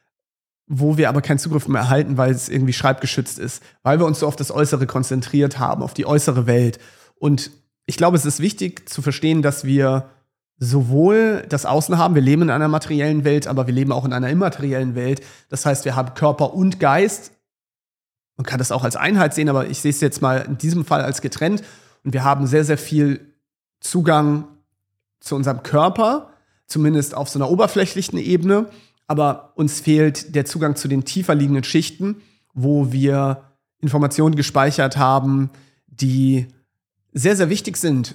wo wir aber keinen Zugriff mehr erhalten, weil es irgendwie schreibgeschützt ist, weil wir uns so auf das Äußere konzentriert haben, auf die äußere Welt. Und ich glaube, es ist wichtig zu verstehen, dass wir sowohl das Außen haben, wir leben in einer materiellen Welt, aber wir leben auch in einer immateriellen Welt. Das heißt, wir haben Körper und Geist. Man kann das auch als Einheit sehen, aber ich sehe es jetzt mal in diesem Fall als getrennt. Und wir haben sehr, sehr viel Zugang zu unserem Körper, zumindest auf so einer oberflächlichen Ebene. Aber uns fehlt der Zugang zu den tiefer liegenden Schichten, wo wir Informationen gespeichert haben, die sehr, sehr wichtig sind,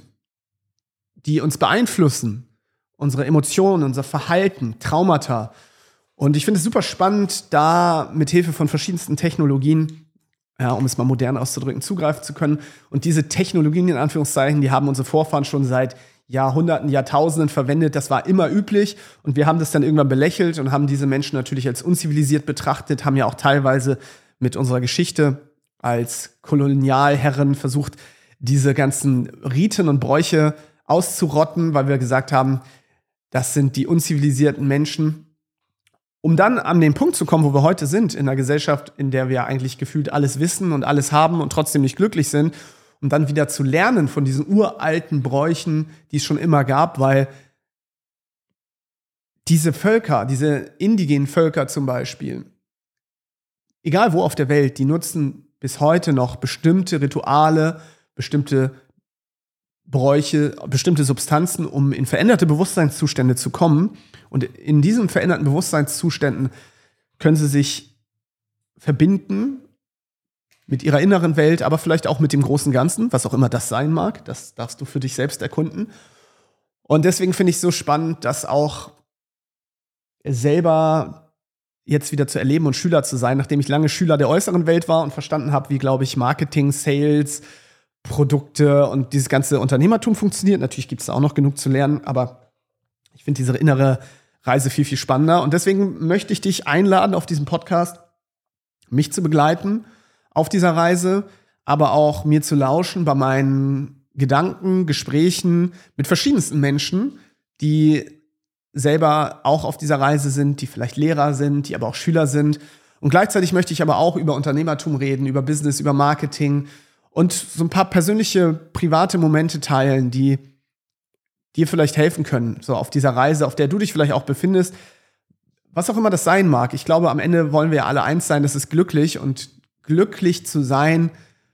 die uns beeinflussen, unsere Emotionen, unser Verhalten, Traumata. Und ich finde es super spannend, da mit Hilfe von verschiedensten Technologien, ja, um es mal modern auszudrücken, zugreifen zu können. Und diese Technologien, in Anführungszeichen, die haben unsere Vorfahren schon seit Jahrhunderten, Jahrtausenden verwendet. Das war immer üblich. Und wir haben das dann irgendwann belächelt und haben diese Menschen natürlich als unzivilisiert betrachtet, haben ja auch teilweise mit unserer Geschichte als Kolonialherren versucht, diese ganzen Riten und Bräuche auszurotten, weil wir gesagt haben, das sind die unzivilisierten Menschen. Um dann an den Punkt zu kommen, wo wir heute sind, in einer Gesellschaft, in der wir eigentlich gefühlt alles wissen und alles haben und trotzdem nicht glücklich sind, um dann wieder zu lernen von diesen uralten Bräuchen, die es schon immer gab, weil diese Völker, diese indigenen Völker zum Beispiel, egal wo auf der Welt, die nutzen bis heute noch bestimmte Rituale, bestimmte Bräuche, bestimmte Substanzen, um in veränderte Bewusstseinszustände zu kommen. Und in diesen veränderten Bewusstseinszuständen können sie sich verbinden mit ihrer inneren Welt, aber vielleicht auch mit dem großen Ganzen, was auch immer das sein mag. Das darfst du für dich selbst erkunden. Und deswegen finde ich es so spannend, das auch selber jetzt wieder zu erleben und Schüler zu sein, nachdem ich lange Schüler der äußeren Welt war und verstanden habe, wie, glaube ich, Marketing, Sales, Produkte und dieses ganze Unternehmertum funktioniert. Natürlich gibt es da auch noch genug zu lernen, aber ich finde diese innere Reise viel, viel spannender. Und deswegen möchte ich dich einladen, auf diesem Podcast mich zu begleiten auf dieser Reise, aber auch mir zu lauschen bei meinen Gedanken, Gesprächen mit verschiedensten Menschen, die selber auch auf dieser Reise sind, die vielleicht Lehrer sind, die aber auch Schüler sind. Und gleichzeitig möchte ich aber auch über Unternehmertum reden, über Business, über Marketing und so ein paar persönliche, private Momente teilen, die dir vielleicht helfen können, so auf dieser Reise, auf der du dich vielleicht auch befindest. Was auch immer das sein mag. Ich glaube, am Ende wollen wir ja alle eins sein, das ist glücklich. Und glücklich zu sein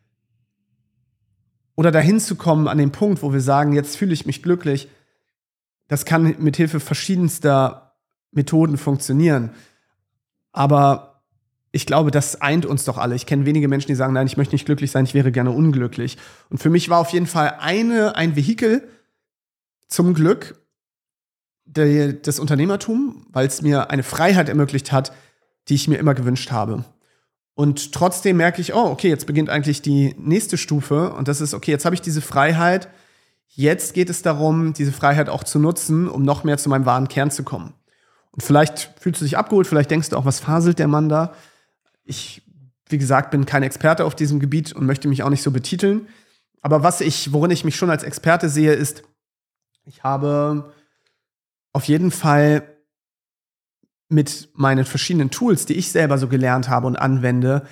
oder dahin zu kommen an den Punkt, wo wir sagen, jetzt fühle ich mich glücklich, das kann mit Hilfe verschiedenster Methoden funktionieren. Aber ich glaube, das eint uns doch alle. Ich kenne wenige Menschen, die sagen, nein, ich möchte nicht glücklich sein, ich wäre gerne unglücklich. Und für mich war auf jeden Fall eine, ein Vehikel zum Glück der, das Unternehmertum, weil es mir eine Freiheit ermöglicht hat, die ich mir immer gewünscht habe. Und trotzdem merke ich, oh, okay, jetzt beginnt eigentlich die nächste Stufe. Und das ist, okay, jetzt habe ich diese Freiheit. Jetzt geht es darum, diese Freiheit auch zu nutzen, um noch mehr zu meinem wahren Kern zu kommen. Und vielleicht fühlst du dich abgeholt, vielleicht denkst du auch, was faselt der Mann da? Ich, wie gesagt, bin kein Experte auf diesem Gebiet und möchte mich auch nicht so betiteln. Aber was ich, worin ich mich schon als Experte sehe, ist, ich habe auf jeden Fall mit meinen verschiedenen Tools, die ich selber so gelernt habe und anwende,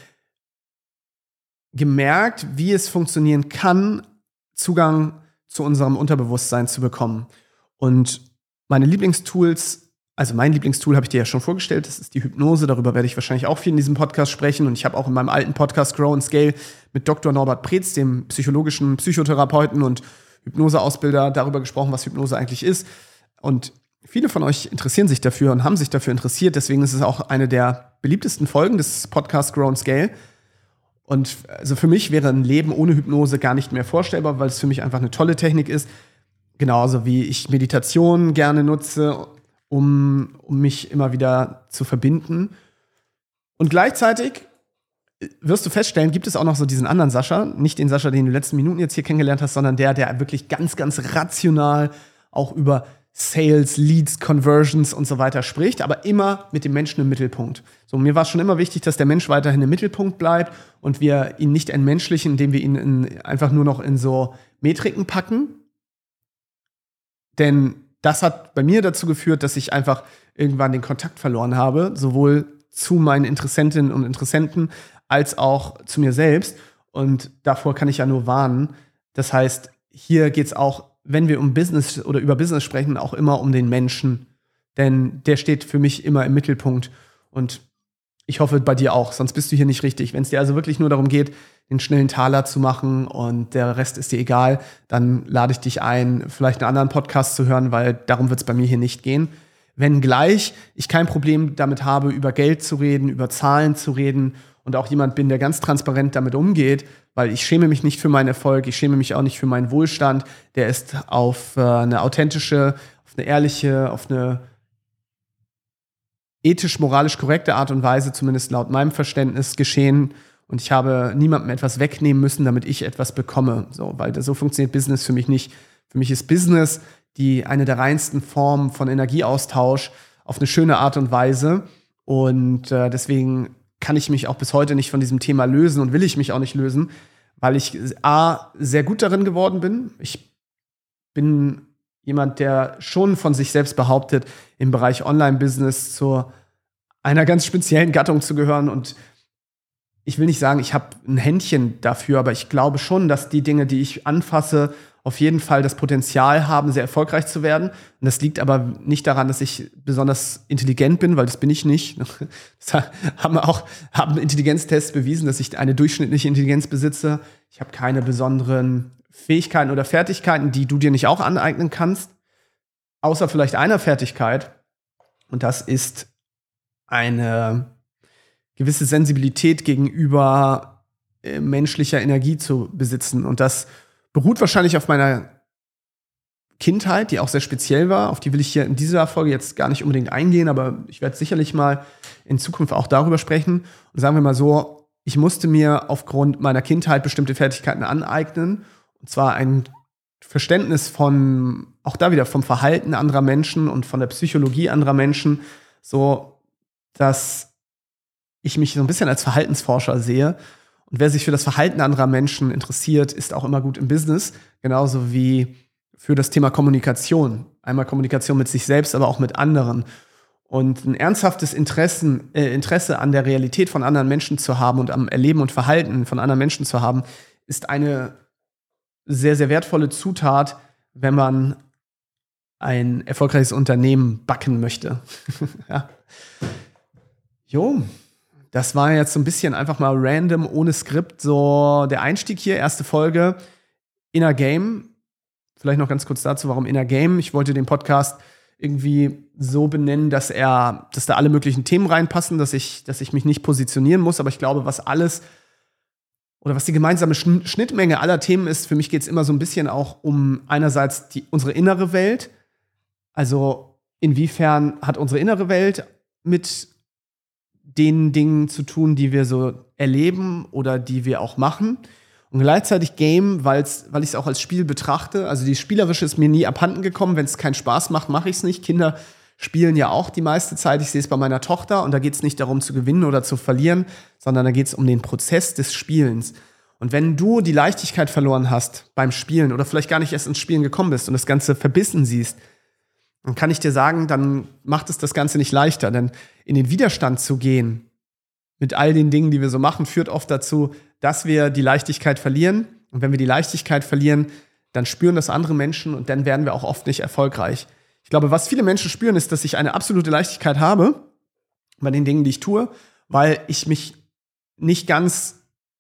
gemerkt, wie es funktionieren kann, Zugang zu unserem Unterbewusstsein zu bekommen. Und meine Lieblingstools, also mein Lieblingstool habe ich dir ja schon vorgestellt, das ist die Hypnose, darüber werde ich wahrscheinlich auch viel in diesem Podcast sprechen. Und ich habe auch in meinem alten Podcast Grow and Scale mit Doktor Norbert Preetz, dem psychologischen Psychotherapeuten und Hypnoseausbilder, darüber gesprochen, was Hypnose eigentlich ist. Und viele von euch interessieren sich dafür und haben sich dafür interessiert. Deswegen ist es auch eine der beliebtesten Folgen des Podcasts Grow and Scale. Und also für mich wäre ein Leben ohne Hypnose gar nicht mehr vorstellbar, weil es für mich einfach eine tolle Technik ist. Genauso wie ich Meditation gerne nutze, um, um mich immer wieder zu verbinden. Und gleichzeitig wirst du feststellen, gibt es auch noch so diesen anderen Sascha, nicht den Sascha, den du in den letzten Minuten jetzt hier kennengelernt hast, sondern der, der wirklich ganz, ganz rational auch über Sales, Leads, Conversions und so weiter spricht, aber immer mit dem Menschen im Mittelpunkt. So, mir war es schon immer wichtig, dass der Mensch weiterhin im Mittelpunkt bleibt und wir ihn nicht entmenschlichen, indem wir ihn in, einfach nur noch in so Metriken packen. Denn das hat bei mir dazu geführt, dass ich einfach irgendwann den Kontakt verloren habe, sowohl zu meinen Interessentinnen und Interessenten als auch zu mir selbst. Und davor kann ich ja nur warnen. Das heißt, hier geht es auch, wenn wir um Business oder über Business sprechen, auch immer um den Menschen. Denn der steht für mich immer im Mittelpunkt. Und ich hoffe bei dir auch, sonst bist du hier nicht richtig. Wenn es dir also wirklich nur darum geht, den schnellen Taler zu machen und der Rest ist dir egal, dann lade ich dich ein, vielleicht einen anderen Podcast zu hören, weil darum wird es bei mir hier nicht gehen. Wenngleich ich kein Problem damit habe, über Geld zu reden, über Zahlen zu reden und auch jemand bin, der ganz transparent damit umgeht, weil ich schäme mich nicht für meinen Erfolg, ich schäme mich auch nicht für meinen Wohlstand. Der ist auf äh, eine authentische, auf eine ehrliche, auf eine ethisch-moralisch korrekte Art und Weise, zumindest laut meinem Verständnis, geschehen. Und ich habe niemandem etwas wegnehmen müssen, damit ich etwas bekomme. So, weil so funktioniert Business für mich nicht. Für mich ist Business die eine der reinsten Formen von Energieaustausch auf eine schöne Art und Weise. Und äh, deswegen kann ich mich auch bis heute nicht von diesem Thema lösen und will ich mich auch nicht lösen, weil ich A, sehr gut darin geworden bin. Ich bin jemand, der schon von sich selbst behauptet, im Bereich Online-Business zu einer ganz speziellen Gattung zu gehören. Und ich will nicht sagen, ich habe ein Händchen dafür, aber ich glaube schon, dass die Dinge, die ich anfasse, auf jeden Fall das Potenzial haben, sehr erfolgreich zu werden. Und das liegt aber nicht daran, dass ich besonders intelligent bin, weil das bin ich nicht. Das haben auch haben Intelligenztests bewiesen, dass ich eine durchschnittliche Intelligenz besitze. Ich habe keine besonderen Fähigkeiten oder Fertigkeiten, die du dir nicht auch aneignen kannst. Außer vielleicht einer Fertigkeit. Und das ist eine gewisse Sensibilität gegenüber äh, menschlicher Energie zu besitzen. Und das beruht wahrscheinlich auf meiner Kindheit, die auch sehr speziell war. Auf die will ich hier in dieser Folge jetzt gar nicht unbedingt eingehen, aber ich werde sicherlich mal in Zukunft auch darüber sprechen. Und sagen wir mal so, ich musste mir aufgrund meiner Kindheit bestimmte Fertigkeiten aneignen. Und zwar ein Verständnis von, auch da wieder vom Verhalten anderer Menschen und von der Psychologie anderer Menschen, so dass ich mich so ein bisschen als Verhaltensforscher sehe. Und wer sich für das Verhalten anderer Menschen interessiert, ist auch immer gut im Business, genauso wie für das Thema Kommunikation. Einmal Kommunikation mit sich selbst, aber auch mit anderen. Und ein ernsthaftes Interessen, äh, Interesse an der Realität von anderen Menschen zu haben und am Erleben und Verhalten von anderen Menschen zu haben, ist eine sehr, sehr wertvolle Zutat, wenn man ein erfolgreiches Unternehmen backen möchte. Ja. Jo. Das war jetzt so ein bisschen einfach mal random, ohne Skript, so der Einstieg hier, erste Folge, Inner Game. Vielleicht noch ganz kurz dazu, warum Inner Game. Ich wollte den Podcast irgendwie so benennen, dass er, dass da alle möglichen Themen reinpassen, dass ich, dass ich mich nicht positionieren muss. Aber ich glaube, was alles oder was die gemeinsame Schnittmenge aller Themen ist, für mich geht es immer so ein bisschen auch um einerseits die, unsere innere Welt. Also inwiefern hat unsere innere Welt mit den Dingen zu tun, die wir so erleben oder die wir auch machen. Und gleichzeitig Game, weil's, weil ich es auch als Spiel betrachte. Also die Spielerische ist mir nie abhanden gekommen. Wenn es keinen Spaß macht, mache ich es nicht. Kinder spielen ja auch die meiste Zeit. Ich sehe es bei meiner Tochter. Und da geht es nicht darum zu gewinnen oder zu verlieren, sondern da geht es um den Prozess des Spielens. Und wenn du die Leichtigkeit verloren hast beim Spielen oder vielleicht gar nicht erst ins Spielen gekommen bist und das Ganze verbissen siehst, dann kann ich dir sagen, dann macht es das Ganze nicht leichter. Denn in den Widerstand zu gehen mit all den Dingen, die wir so machen, führt oft dazu, dass wir die Leichtigkeit verlieren. Und wenn wir die Leichtigkeit verlieren, dann spüren das andere Menschen und dann werden wir auch oft nicht erfolgreich. Ich glaube, was viele Menschen spüren, ist, dass ich eine absolute Leichtigkeit habe bei den Dingen, die ich tue, weil ich mich nicht ganz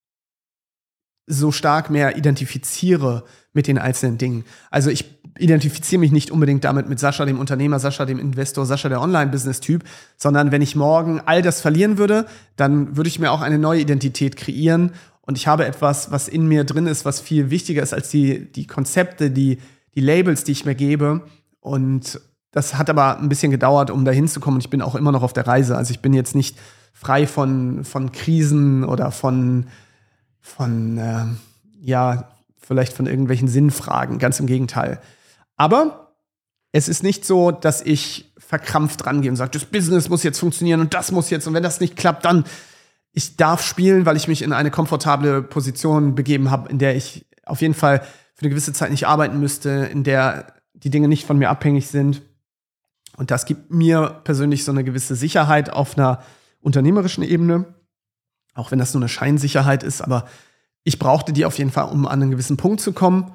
so stark mehr identifiziere mit den einzelnen Dingen. Also ich identifiziere mich nicht unbedingt damit mit Sascha, dem Unternehmer, Sascha, dem Investor, Sascha, der Online-Business-Typ, sondern wenn ich morgen all das verlieren würde, dann würde ich mir auch eine neue Identität kreieren und ich habe etwas, was in mir drin ist, was viel wichtiger ist als die, die Konzepte, die, die Labels, die ich mir gebe. Und das hat aber ein bisschen gedauert, um da hinzukommen und ich bin auch immer noch auf der Reise. Also ich bin jetzt nicht frei von, von Krisen oder von, von äh, ja, vielleicht von irgendwelchen Sinnfragen, ganz im Gegenteil. Aber es ist nicht so, dass ich verkrampft rangehe und sage, das Business muss jetzt funktionieren und das muss jetzt und wenn das nicht klappt, dann ich darf spielen, weil ich mich in eine komfortable Position begeben habe, in der ich auf jeden Fall für eine gewisse Zeit nicht arbeiten müsste, in der die Dinge nicht von mir abhängig sind. Und das gibt mir persönlich so eine gewisse Sicherheit auf einer unternehmerischen Ebene, auch wenn das nur eine Scheinsicherheit ist, aber ich brauchte die auf jeden Fall, um an einen gewissen Punkt zu kommen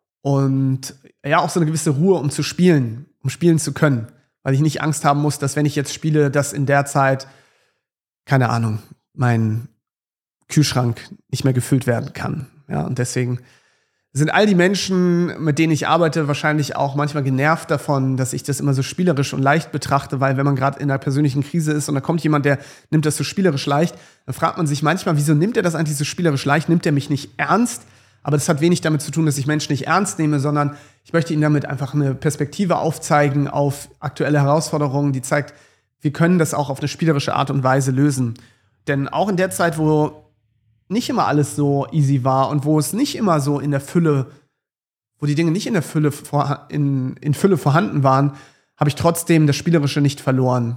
und ja, auch so eine gewisse Ruhe, um zu spielen, um spielen zu können, weil ich nicht Angst haben muss, dass wenn ich jetzt spiele, dass in der Zeit, keine Ahnung, mein Kühlschrank nicht mehr gefüllt werden kann. Ja, und deswegen sind all die Menschen, mit denen ich arbeite, wahrscheinlich auch manchmal genervt davon, dass ich das immer so spielerisch und leicht betrachte, weil wenn man gerade in einer persönlichen Krise ist und da kommt jemand, der nimmt das so spielerisch leicht, dann fragt man sich manchmal, wieso nimmt er das eigentlich so spielerisch leicht? Nimmt er mich nicht ernst? Aber das hat wenig damit zu tun, dass ich Menschen nicht ernst nehme, sondern ich möchte ihnen damit einfach eine Perspektive aufzeigen auf aktuelle Herausforderungen, die zeigt, wir können das auch auf eine spielerische Art und Weise lösen. Denn auch in der Zeit, wo nicht immer alles so easy war und wo es nicht immer so in der Fülle, wo die Dinge nicht in der Fülle vor, in, in Fülle vorhanden waren, habe ich trotzdem das Spielerische nicht verloren.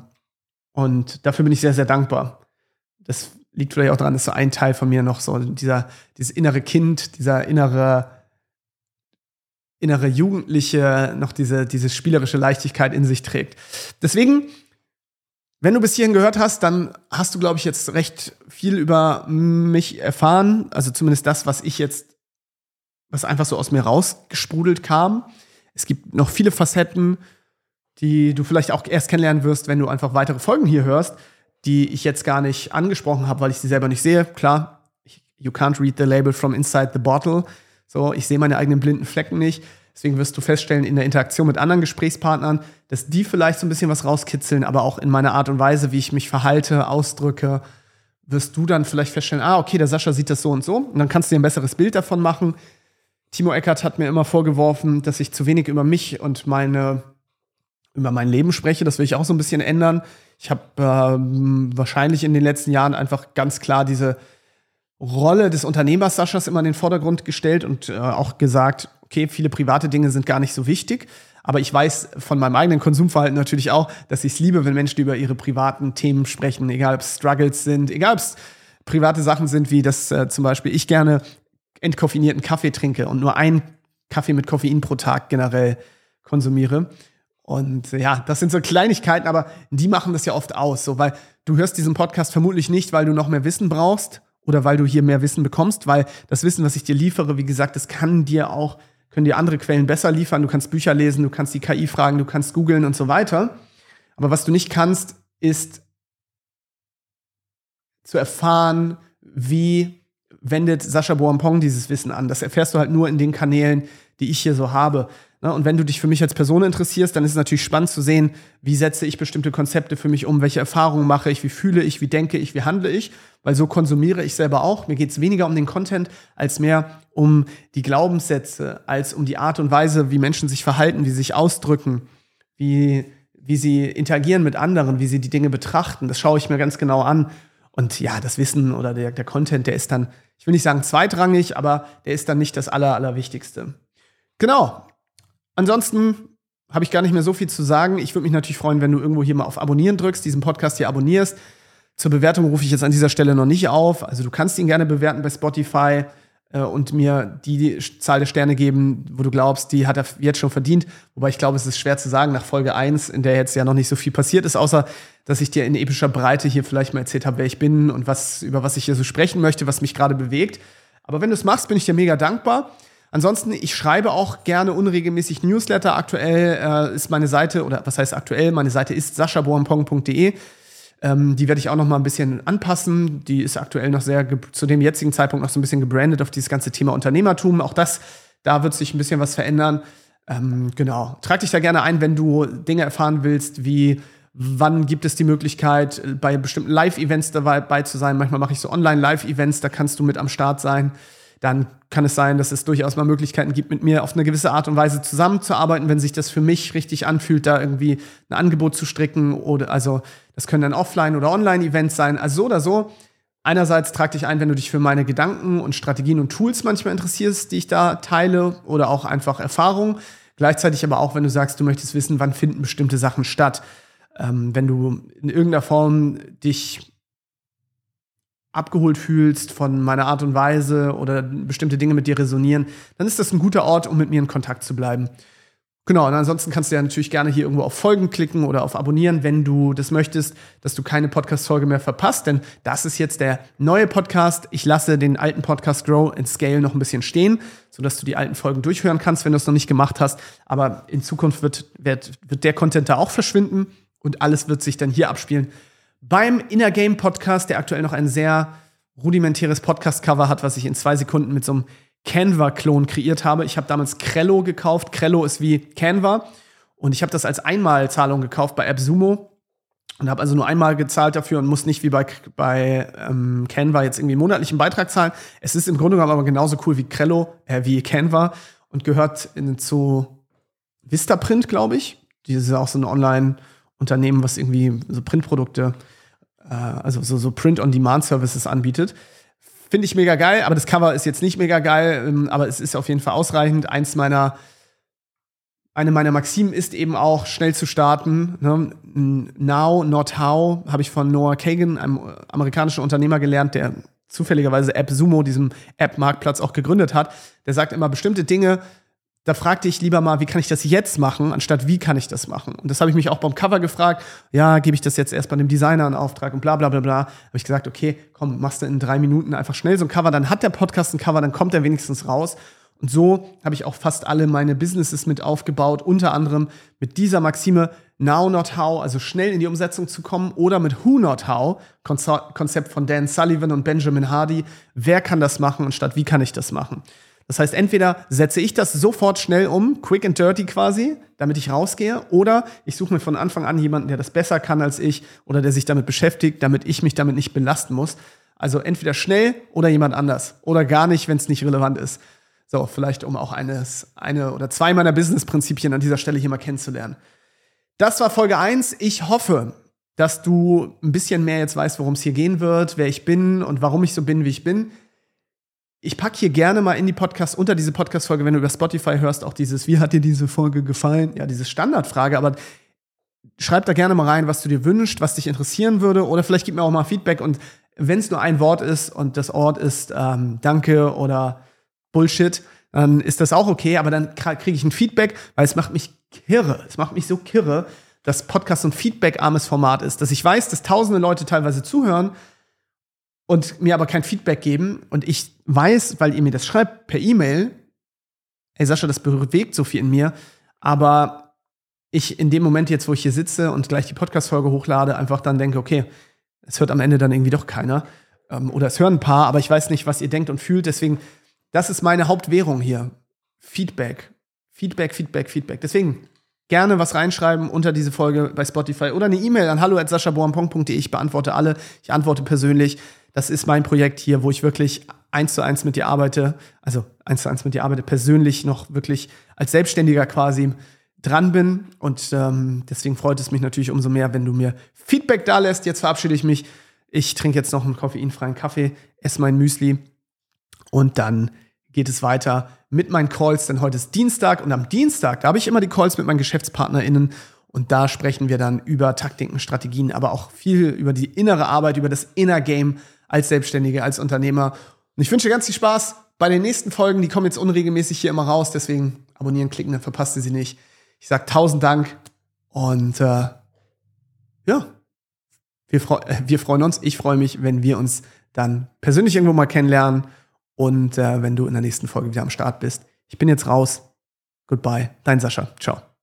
Und dafür bin ich sehr, sehr dankbar. Das liegt vielleicht auch daran, dass so ein Teil von mir noch so dieser, dieses innere Kind, dieser innere, innere Jugendliche noch diese, diese spielerische Leichtigkeit in sich trägt. Deswegen, wenn du bis hierhin gehört hast, dann hast du, glaube ich, jetzt recht viel über mich erfahren. Also zumindest das, was ich jetzt, was einfach so aus mir rausgesprudelt kam. Es gibt noch viele Facetten, die du vielleicht auch erst kennenlernen wirst, wenn du einfach weitere Folgen hier hörst, die ich jetzt gar nicht angesprochen habe, weil ich sie selber nicht sehe. Klar, you can't read the label from inside the bottle. So, ich sehe meine eigenen blinden Flecken nicht. Deswegen wirst du feststellen, in der Interaktion mit anderen Gesprächspartnern, dass die vielleicht so ein bisschen was rauskitzeln, aber auch in meiner Art und Weise, wie ich mich verhalte, ausdrücke, wirst du dann vielleicht feststellen, ah, okay, der Sascha sieht das so und so. Und dann kannst du dir ein besseres Bild davon machen. Timo Eckert hat mir immer vorgeworfen, dass ich zu wenig über mich und meine, über mein Leben spreche. Das will ich auch so ein bisschen ändern. Ich habe ähm, wahrscheinlich in den letzten Jahren einfach ganz klar diese Rolle des Unternehmers Saschas immer in den Vordergrund gestellt und äh, auch gesagt, okay, viele private Dinge sind gar nicht so wichtig, aber ich weiß von meinem eigenen Konsumverhalten natürlich auch, dass ich es liebe, wenn Menschen über ihre privaten Themen sprechen, egal ob es Struggles sind, egal ob es private Sachen sind, wie dass äh, zum Beispiel ich gerne entkoffinierten Kaffee trinke und nur einen Kaffee mit Koffein pro Tag generell konsumiere. Und äh, ja, das sind so Kleinigkeiten, aber die machen das ja oft aus, so, weil du hörst diesen Podcast vermutlich nicht, weil du noch mehr Wissen brauchst oder weil du hier mehr Wissen bekommst, weil das Wissen, was ich dir liefere, wie gesagt, das kann dir auch können dir andere Quellen besser liefern. Du kannst Bücher lesen, du kannst die K I fragen, du kannst googeln und so weiter. Aber was du nicht kannst, ist zu erfahren, wie wendet Sascha Boampong dieses Wissen an. Das erfährst du halt nur in den Kanälen, die ich hier so habe. Und wenn du dich für mich als Person interessierst, dann ist es natürlich spannend zu sehen, wie setze ich bestimmte Konzepte für mich um, welche Erfahrungen mache ich, wie fühle ich, wie denke ich, wie handle ich, weil so konsumiere ich selber auch. Mir geht es weniger um den Content, als mehr um die Glaubenssätze, als um die Art und Weise, wie Menschen sich verhalten, wie sie sich ausdrücken, wie, wie sie interagieren mit anderen, wie sie die Dinge betrachten. Das schaue ich mir ganz genau an. Und ja, das Wissen oder der, der Content, der ist dann, ich will nicht sagen zweitrangig, aber der ist dann nicht das Aller, Allerwichtigste. Genau. Ansonsten habe ich gar nicht mehr so viel zu sagen. Ich würde mich natürlich freuen, wenn du irgendwo hier mal auf Abonnieren drückst, diesen Podcast hier abonnierst. Zur Bewertung rufe ich jetzt an dieser Stelle noch nicht auf. Also du kannst ihn gerne bewerten bei Spotify äh, und mir die Zahl der Sterne geben, wo du glaubst, die hat er jetzt schon verdient. Wobei ich glaube, es ist schwer zu sagen nach Folge eins, in der jetzt ja noch nicht so viel passiert ist, außer dass ich dir in epischer Breite hier vielleicht mal erzählt habe, wer ich bin und was, über was ich hier so sprechen möchte, was mich gerade bewegt. Aber wenn du es machst, bin ich dir mega dankbar. Ansonsten, ich schreibe auch gerne unregelmäßig Newsletter. Aktuell äh, ist meine Seite, oder was heißt aktuell? Meine Seite ist sascha boampong punkt de. Ähm, die werde ich auch noch mal ein bisschen anpassen. Die ist aktuell noch sehr, ge- zu dem jetzigen Zeitpunkt noch so ein bisschen gebrandet auf dieses ganze Thema Unternehmertum. Auch das, da wird sich ein bisschen was verändern. Ähm, genau. Trag dich da gerne ein, wenn du Dinge erfahren willst, wie wann gibt es die Möglichkeit, bei bestimmten Live-Events dabei zu sein. Manchmal mache ich so Online-Live-Events, da kannst du mit am Start sein. Dann kann es sein, dass es durchaus mal Möglichkeiten gibt, mit mir auf eine gewisse Art und Weise zusammenzuarbeiten, wenn sich das für mich richtig anfühlt, da irgendwie ein Angebot zu stricken. Oder also das können dann Offline- oder Online-Events sein. Also so oder so. Einerseits trag dich ein, wenn du dich für meine Gedanken und Strategien und Tools manchmal interessierst, die ich da teile, oder auch einfach Erfahrungen. Gleichzeitig aber auch, wenn du sagst, du möchtest wissen, wann finden bestimmte Sachen statt. Ähm, wenn du in irgendeiner Form dich abgeholt fühlst von meiner Art und Weise oder bestimmte Dinge mit dir resonieren, dann ist das ein guter Ort, um mit mir in Kontakt zu bleiben. Genau, und ansonsten kannst du ja natürlich gerne hier irgendwo auf Folgen klicken oder auf Abonnieren, wenn du das möchtest, dass du keine Podcast-Folge mehr verpasst, denn das ist jetzt der neue Podcast. Ich lasse den alten Podcast Grow and Scale noch ein bisschen stehen, sodass du die alten Folgen durchhören kannst, wenn du es noch nicht gemacht hast. Aber in Zukunft wird, wird, wird der Content da auch verschwinden und alles wird sich dann hier abspielen. Beim Inner Game Podcast, der aktuell noch ein sehr rudimentäres Podcast-Cover hat, was ich in zwei Sekunden mit so einem Canva-Klon kreiert habe. Ich habe damals Crello gekauft. Crello ist wie Canva. Und ich habe das als Einmalzahlung gekauft bei AppSumo. Und habe also nur einmal gezahlt dafür und muss nicht wie bei, bei ähm, Canva jetzt irgendwie einen monatlichen Beitrag zahlen. Es ist im Grunde genommen aber genauso cool wie Crello, äh, wie Canva und gehört in, zu Vistaprint, glaube ich. Das ist auch so ein Online-Unternehmen, was irgendwie so Printprodukte also so, so Print-on-Demand-Services anbietet. Finde ich mega geil, aber das Cover ist jetzt nicht mega geil, aber es ist auf jeden Fall ausreichend. Eins meiner, eine meiner Maximen ist eben auch, schnell zu starten. Ne? Now, not how, habe ich von Noah Kagan, einem amerikanischen Unternehmer, gelernt, der zufälligerweise AppSumo, diesem App-Marktplatz, auch gegründet hat. Der sagt immer, bestimmte Dinge, da fragte ich lieber mal, wie kann ich das jetzt machen, anstatt wie kann ich das machen. Und das habe ich mich auch beim Cover gefragt. Ja, gebe ich das jetzt erst bei dem Designer in Auftrag und bla bla bla bla. Habe ich gesagt, okay, komm, machst du in drei Minuten einfach schnell so ein Cover, dann hat der Podcast ein Cover, dann kommt er wenigstens raus. Und so habe ich auch fast alle meine Businesses mit aufgebaut, unter anderem mit dieser Maxime Now Not How, also schnell in die Umsetzung zu kommen, oder mit Who Not How, Konzept von Dan Sullivan und Benjamin Hardy. Wer kann das machen, anstatt wie kann ich das machen? Das heißt, entweder setze ich das sofort schnell um, quick and dirty quasi, damit ich rausgehe, oder ich suche mir von Anfang an jemanden, der das besser kann als ich oder der sich damit beschäftigt, damit ich mich damit nicht belasten muss. Also entweder schnell oder jemand anders oder gar nicht, wenn es nicht relevant ist. So, vielleicht um auch eines, eine oder zwei meiner Business-Prinzipien an dieser Stelle hier mal kennenzulernen. Das war Folge eins. Ich hoffe, dass du ein bisschen mehr jetzt weißt, worum es hier gehen wird, wer ich bin und warum ich so bin, wie ich bin. Ich packe hier gerne mal in die Podcast, unter diese Podcast-Folge, wenn du über Spotify hörst, auch dieses, wie hat dir diese Folge gefallen? Ja, diese Standardfrage, aber schreib da gerne mal rein, was du dir wünschst, was dich interessieren würde, oder vielleicht gib mir auch mal Feedback, und wenn es nur ein Wort ist und das Wort ist ähm, Danke oder Bullshit, dann ist das auch okay, aber dann kriege ich ein Feedback, weil es macht mich kirre, es macht mich so kirre, dass Podcast so ein feedbackarmes Format ist, dass ich weiß, dass tausende Leute teilweise zuhören und mir aber kein Feedback geben, und ich weiß, weil ihr mir das schreibt per E-Mail, ey Sascha, das bewegt so viel in mir, aber ich in dem Moment jetzt, wo ich hier sitze und gleich die Podcast-Folge hochlade, einfach dann denke, okay, es hört am Ende dann irgendwie doch keiner, ähm, oder es hören ein paar, aber ich weiß nicht, was ihr denkt und fühlt, deswegen, das ist meine Hauptwährung hier, Feedback, Feedback, Feedback, Feedback, deswegen gerne was reinschreiben unter diese Folge bei Spotify oder eine E-Mail an hallo at sascha boampong punkt de. Ich beantworte alle. Ich antworte persönlich. Das ist mein Projekt hier, wo ich wirklich eins zu eins mit dir arbeite. Also eins zu eins mit dir arbeite, persönlich noch wirklich als Selbstständiger quasi dran bin. Und ähm, deswegen freut es mich natürlich umso mehr, wenn du mir Feedback da lässt. Jetzt verabschiede ich mich. Ich trinke jetzt noch einen koffeinfreien Kaffee, esse mein Müsli und dann geht es weiter mit meinen Calls, denn heute ist Dienstag und am Dienstag, da habe ich immer die Calls mit meinen GeschäftspartnerInnen und da sprechen wir dann über Taktiken, Strategien, aber auch viel über die innere Arbeit, über das Inner Game als Selbstständige, als Unternehmer. Und ich wünsche dir ganz viel Spaß bei den nächsten Folgen, die kommen jetzt unregelmäßig hier immer raus, deswegen abonnieren, klicken, dann verpasst ihr sie nicht. Ich sage tausend Dank und äh, ja, wir, freu- äh, wir freuen uns, ich freue mich, wenn wir uns dann persönlich irgendwo mal kennenlernen und äh, wenn du in der nächsten Folge wieder am Start bist. Ich bin jetzt raus. Goodbye, dein Sascha. Ciao.